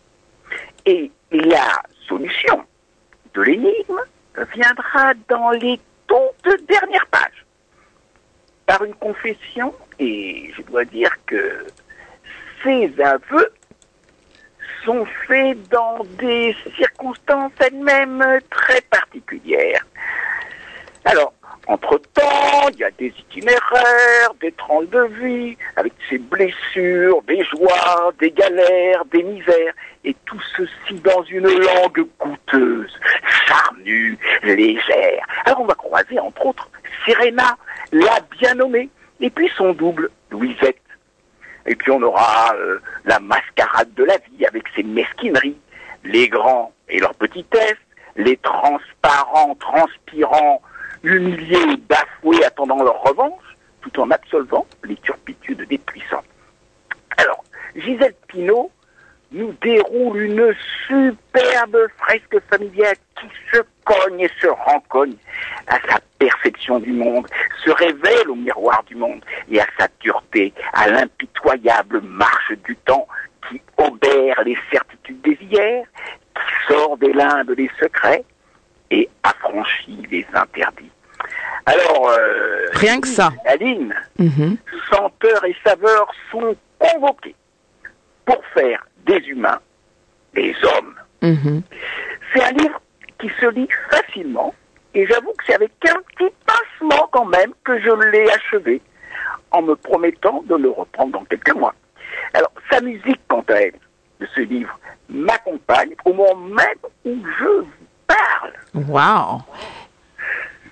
Et la solution de l'énigme viendra dans les toutes dernières pages. Par une confession, et je dois dire que ces aveux sont faits dans des circonstances elles-mêmes très particulières. Alors, entre-temps, il y a des itinéraires, des tranches de vie, avec ses blessures, des joies, des galères, des misères, et tout ceci dans une langue goûteuse, charnue, légère. Alors on va croiser, entre autres, Serena, la bien nommée, et puis son double, Louisette. Et puis on aura euh, la mascarade de la vie avec ses mesquineries, les grands et leurs petitesses, les transparents, transpirants, humiliés, bafoués, attendant leur revanche, tout en absolvant les turpitudes des puissants. Alors, Gisèle Pineau nous déroule une superbe fresque familiale qui se cogne et se rencogne à sa perception du monde, se révèle au miroir du monde et à sa dureté, à l'impitoyable marche du temps qui obère les certitudes des hier, qui sort des limbes des secrets et affranchit les interdits. Alors, euh, rien que ça. Aline, mm-hmm. senteurs et saveurs sont convoqués pour faire des humains des hommes. Mm-hmm. C'est un livre qui se lit facilement, et j'avoue que c'est avec un petit pincement quand même que je l'ai achevé, en me promettant de le reprendre dans quelques mois. Alors, sa musique, quant à elle, de ce livre, m'accompagne au moment même où je vous parle. Waouh.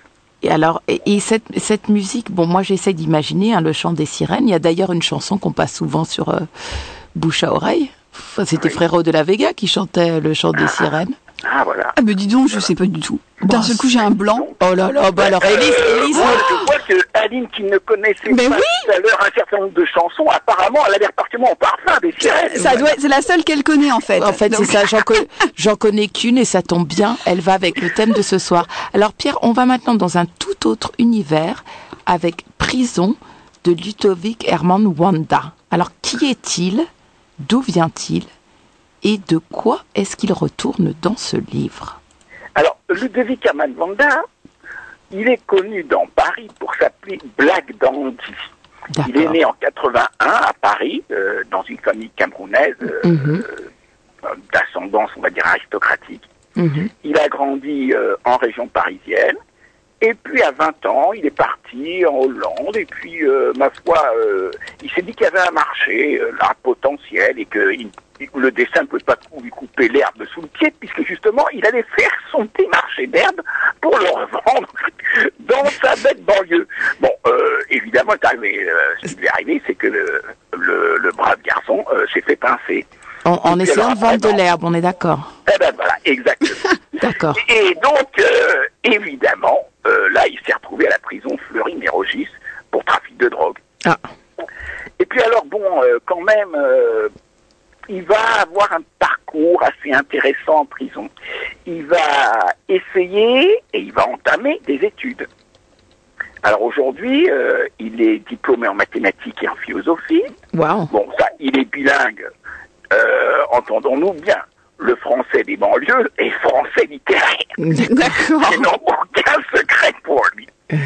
alors, et, et cette, cette musique, bon, moi j'essaie d'imaginer hein, le chant des sirènes. Il y a d'ailleurs une chanson qu'on passe souvent sur euh, Bouche à oreille. Enfin, c'était oui. Frérot de la Vega qui chantait le chant des sirènes. Ah, voilà. Ah, mais dis donc, je sais pas du tout. D'un Bon, seul coup, j'ai un blanc. Oh là là, bah alors, Euh, Élise, Élise. moi, je vois que Aline, qui ne connaissait Mais pas oui. tout à l'heure un certain nombre de chansons, apparemment, elle a l'air parfaitement en parfum des sirènes. Ça doit, c'est la seule qu'elle connaît, en fait. En fait, Donc- c'est ça, j'en, co- j'en connais qu'une et ça tombe bien, elle va avec le thème de ce soir. Alors Pierre, on va maintenant dans un tout autre univers avec Prison de Ludovic Herman Wanda. Alors qui est-il? D'où vient-il? Et de quoi est-ce qu'il retourne dans ce livre? Alors, Ludovic Herman Wanda, il est connu dans Paris pour s'appeler Black Dandy. D'accord. Il est né en quatre-vingt-un à Paris, euh, dans une famille camerounaise euh, Mhm. euh, d'ascendance, on va dire, aristocratique. Mhm. Il a grandi euh, en région parisienne. Et puis, à vingt ans, il est parti en Hollande. Et puis, euh, ma foi, euh, il s'est dit qu'il y avait un marché, euh, là, potentiel, et que il, le dessin ne pouvait pas lui couper l'herbe sous le pied, puisque justement, il allait faire son petit marché d'herbe pour le revendre dans sa bête banlieue. Bon, euh, évidemment, c'est arrivé, euh, ce qui lui est arrivé, c'est que le, le, le brave garçon euh, s'est fait pincer. En, en Et puis essayant alors, de vendre après, de l'herbe, on est d'accord. Eh ben voilà, exactement. D'accord. Et donc, euh, évidemment, euh, là, il s'est retrouvé à la prison Fleury-Mérogis pour trafic de drogue. Ah. Et puis alors, bon, euh, quand même, euh, il va avoir un parcours assez intéressant en prison. Il va essayer et il va entamer des études. Alors aujourd'hui, euh, il est diplômé en mathématiques et en philosophie. Wow. Bon, ça, il est bilingue, euh, entendons-nous bien. Le français des banlieues est français littéraire. D'accord. Ils n'ont aucun secret pour lui.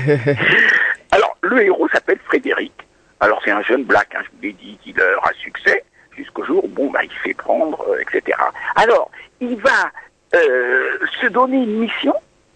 Alors, le héros s'appelle Frédéric. Alors, c'est un jeune black, hein, je vous l'ai dit, qui aura succès jusqu'au jour où, bon, bah, il se fait prendre, euh, et cetera. Alors, il va euh, se donner une mission,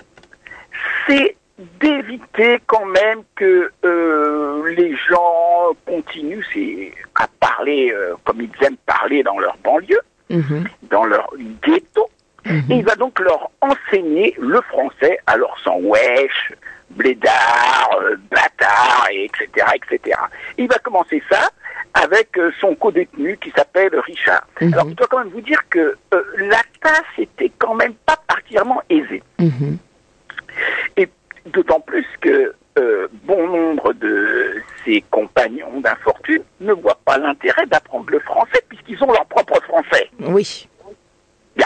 c'est d'éviter quand même que euh, les gens continuent c'est, à parler euh, comme ils aiment parler dans leur banlieue, Mhm. dans leur ghetto, Mhm. et il va donc leur enseigner le français, alors sans wesh, blédard, euh, bâtard, et etc., et cetera. Il va commencer ça avec euh, son co-détenu qui s'appelle Richard. Mhm. Alors, je dois quand même vous dire que euh, la tâche était quand même pas particulièrement aisée. Mhm. Et d'autant plus que euh, bon nombre de ses compagnons d'infortune ne voient pas l'intérêt d'apprendre le français puisqu'ils ont leur propre français. Oui. Bien.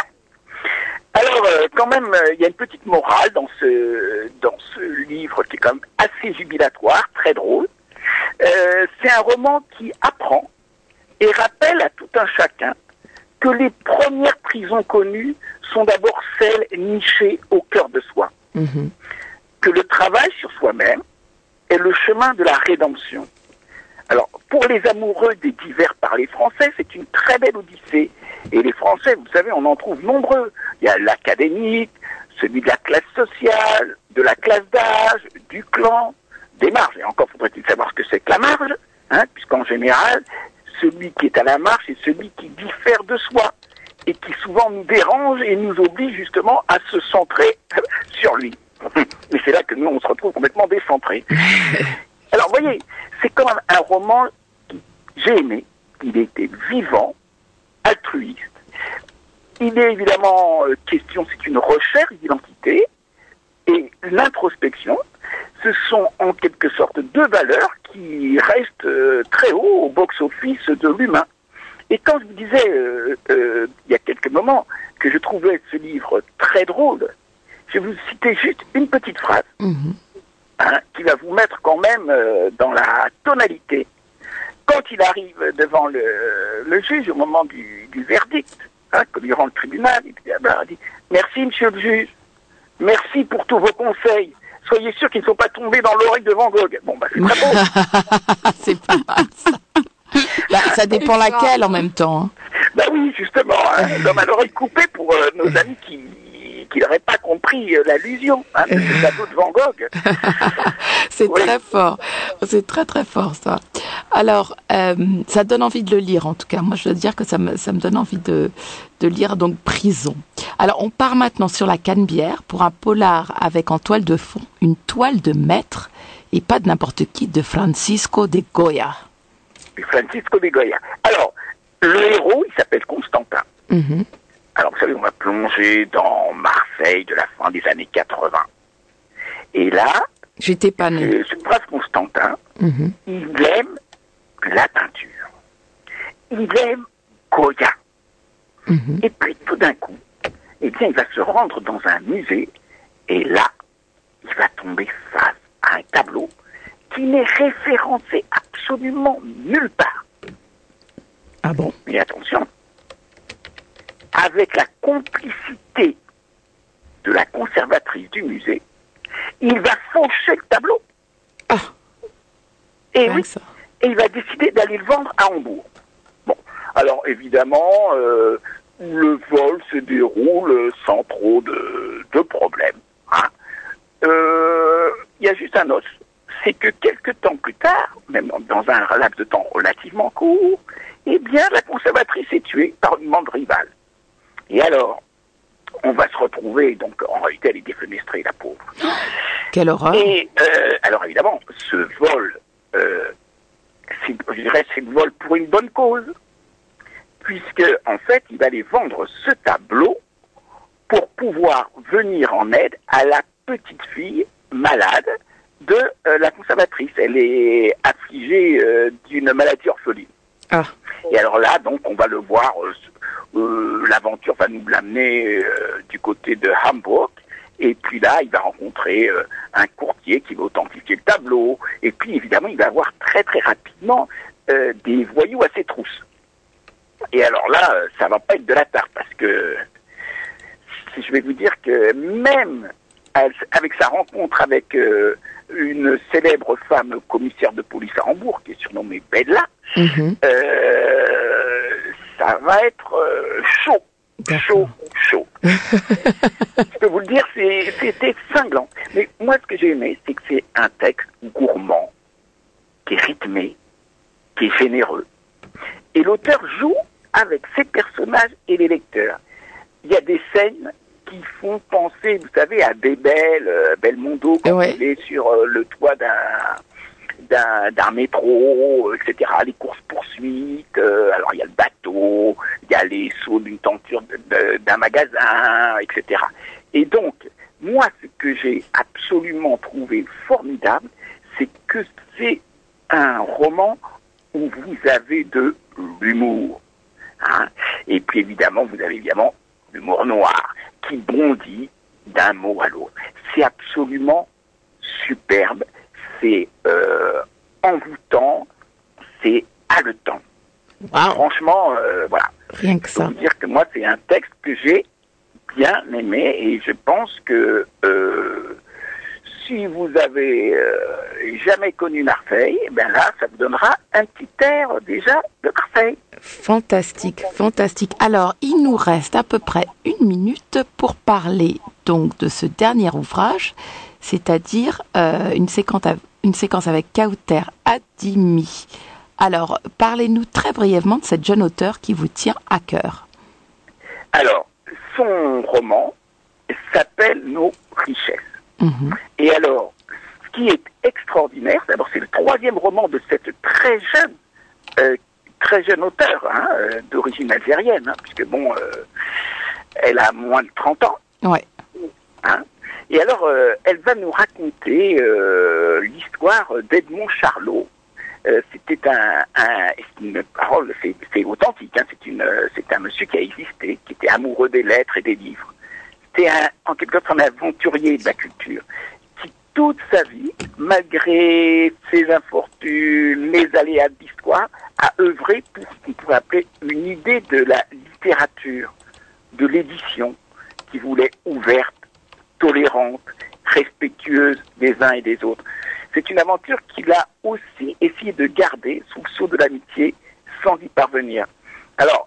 Alors, euh, quand même, il euh, y a une petite morale dans ce, dans ce livre qui est quand même assez jubilatoire, très drôle. Euh, c'est un roman qui apprend et rappelle à tout un chacun que les premières prisons connues sont d'abord celles nichées au cœur de soi. Mhm. Que le travail sur soi-même est le chemin de la rédemption. Alors, pour les amoureux des divers parlers français, c'est une très belle odyssée. Et les Français, vous savez, on en trouve nombreux. Il y a l'académique, celui de la classe sociale, de la classe d'âge, du clan, des marges. Et encore faudrait-il savoir ce que c'est que la marge, hein, puisqu'en général, celui qui est à la marge, c'est celui qui diffère de soi et qui souvent nous dérange et nous oblige justement à se centrer sur lui. Mais c'est là que nous, on se retrouve complètement décentrés. Alors, vous voyez, c'est quand même un roman que j'ai aimé. Il était vivant, altruiste. Il est évidemment euh, question, c'est une recherche d'identité et l'introspection. Ce sont en quelque sorte deux valeurs qui restent euh, très haut au box-office de l'humain. Et quand je vous disais, euh, euh, il y a quelques moments, que je trouvais ce livre très drôle, je vais vous citer juste une petite phrase, Mhm. hein, qui va vous mettre quand même euh, dans la tonalité. Quand il arrive devant le, le juge au moment du, du verdict, hein, que lui rend le tribunal, il dit, il dit « Merci, monsieur le juge. Merci pour tous vos conseils. Soyez sûr qu'ils ne sont pas tombés dans l'oreille de Van Gogh. » Bon, bah, c'est très beau. C'est pas mal, ça. Bah, ça dépend laquelle en même temps. Hein. Bah oui, justement, hein, l'homme à l'oreille coupée pour euh, nos amis qui qui n'auraient pas compris euh, l'allusion, hein, de ce tableau de Van Gogh. C'est Oui. très fort. C'est très très fort ça. Alors, euh, ça donne envie de le lire en tout cas. Moi, je dois dire que ça me, ça me donne envie de, de lire donc Prison. Alors, on part maintenant sur la Canebière pour un polar avec en toile de fond une toile de maître et pas de n'importe qui, de Francisco de Goya. Francisco de Goya. Alors, le héros, il s'appelle Constantin. Mm-hmm. Alors, vous savez, on va plonger dans Marseille de la fin des années quatre-vingts. Et là, j'étais pas né. Euh, ce brave Constantin, Mm-hmm. il aime la peinture. Il aime Goya. Mm-hmm. Et puis, tout d'un coup, eh bien, il va se rendre dans un musée, et là, il va tomber face à un tableau qui n'est référencé absolument nulle part. Ah bon? Mais attention, avec la complicité de la conservatrice du musée, il va faucher le tableau. Ah. Et oui, et il va décider d'aller le vendre à Hambourg. Bon, alors évidemment, euh, le vol se déroule sans trop de, de problèmes. Hein. Euh, il y a juste un os, c'est que quelques temps plus tard, même dans un laps de temps relativement court, eh bien, la conservatrice est tuée par une bande rivale. Et alors, on va se retrouver, donc en réalité, elle est défenestrée, la pauvre. Quelle horreur. Et euh, alors évidemment, ce vol, euh, c'est, je dirais, c'est le vol pour une bonne cause, puisque en fait, il va aller vendre ce tableau pour pouvoir venir en aide à la petite fille malade de euh, la conservatrice. Elle est affligée euh, d'une maladie orpheline. Ah. Et alors là, donc, on va le voir, euh, euh, l'aventure va nous l'amener euh, du côté de Hambourg. Et puis là, il va rencontrer euh, un courtier qui va authentifier le tableau. Et puis, évidemment, il va avoir très, très rapidement euh, des voyous à ses trousses. Et alors là, euh, ça va pas être de la tarte, parce que je vais vous dire que même avec sa rencontre avec euh, une célèbre femme commissaire de police à Hambourg, qui est surnommée Bella, Mm-hmm. euh, ça va être euh, chaud. Chaud, chaud. Je peux vous le dire, c'est, c'était cinglant. Mais moi, ce que j'ai aimé, c'est que c'est un texte gourmand, qui est rythmé, qui est généreux. Et l'auteur joue avec ses personnages et les lecteurs. Il y a des scènes qui font penser, vous savez, à Bébel, euh, Belmondo, quand ouais. il est sur euh, le toit d'un... D'un, d'un métro, et cetera. Les courses-poursuites, euh, alors il y a le bateau, il y a les sauts d'une tenture de, de, d'un magasin, et cetera. Et donc, moi, ce que j'ai absolument trouvé formidable, c'est que c'est un roman où vous avez de l'humour. Hein. Et puis évidemment, vous avez évidemment l'humour noir qui bondit d'un mot à l'autre. C'est absolument superbe. C'est euh, envoûtant, c'est haletant. Wow. Franchement, euh, voilà. Rien que ça. Je peux vous dire que moi, c'est un texte que j'ai bien aimé et je pense que euh, si vous avez euh, jamais connu Marseille, eh ben là, ça vous donnera un petit air déjà de Marseille. Fantastique, fantastique. Alors, il nous reste à peu près une minute pour parler donc de ce dernier ouvrage, c'est-à-dire euh, une séquence avec Une séquence avec Kauter Adimi. Alors, parlez-nous très brièvement de cette jeune auteure qui vous tient à cœur. Alors, son roman s'appelle Nos richesses. Mm-hmm. Et alors, ce qui est extraordinaire, d'abord, c'est le troisième roman de cette très jeune, euh, très jeune auteure, hein, euh, d'origine algérienne, hein, puisque bon, euh, elle a moins de trente ans. Ouais. Hein. Et alors, euh, elle va nous raconter euh, l'histoire d'Edmond Charlot. Euh, c'était un, un c'est une parole, c'est, c'est authentique. Hein, c'est une, c'est un monsieur qui a existé, qui était amoureux des lettres et des livres. C'était un, en quelque sorte un aventurier de la culture, qui toute sa vie, malgré ses infortunes, les aléas de l'histoire, a œuvré pour ce qu'on pourrait appeler une idée de la littérature, de l'édition, qui voulait ouverte, tolérante, respectueuse des uns et des autres. C'est une aventure qu'il a aussi essayé de garder sous le sceau de l'amitié sans y parvenir. Alors,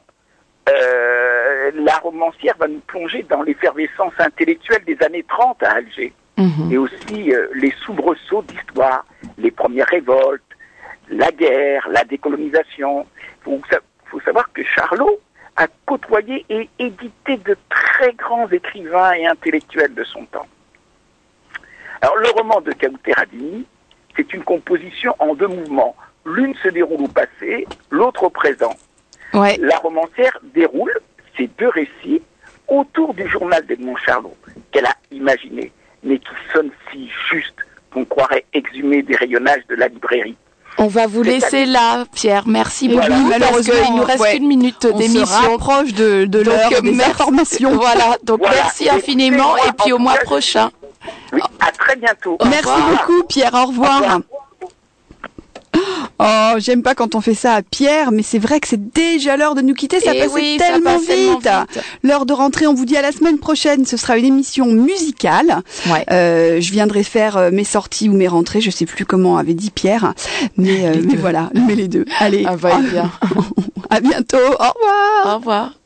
euh, la romancière va nous plonger dans l'effervescence intellectuelle des années trente à Alger. mmh. et aussi euh, les soubresauts d'histoire, les premières révoltes, la guerre, la décolonisation. Il faut, faut savoir que Charlot a côtoyé et édité de très grands écrivains et intellectuels de son temps. Alors le roman de Caouté-Radini, c'est une composition en deux mouvements. L'une se déroule au passé, l'autre au présent. Ouais. La romancière déroule ces deux récits autour du journal d'Edmond Charlot, qu'elle a imaginé, mais qui sonne si juste qu'on croirait exhumé des rayonnages de la librairie. On va vous laisser là, Pierre. Merci beaucoup. Voilà, malheureusement, parce qu'il nous reste ouais, une minute d'émission. On se rapproche de, de l'heure des merci, informations. Voilà, donc voilà. merci infiniment et puis au mois prochain. Oui, à très bientôt. Merci beaucoup, Pierre. Au revoir. Au revoir. Oh, j'aime pas quand on fait ça à Pierre, mais c'est vrai que c'est déjà l'heure de nous quitter. Ça passe oui, tellement, ça passe tellement vite. vite. L'heure de rentrer, on vous dit à la semaine prochaine. Ce sera une émission musicale. Ouais. Euh, je viendrai faire euh, mes sorties ou mes rentrées. Je sais plus comment avait dit Pierre, mais, euh, mais voilà, mais les deux. Allez, ah, va bien. À bientôt. Au revoir. Au revoir.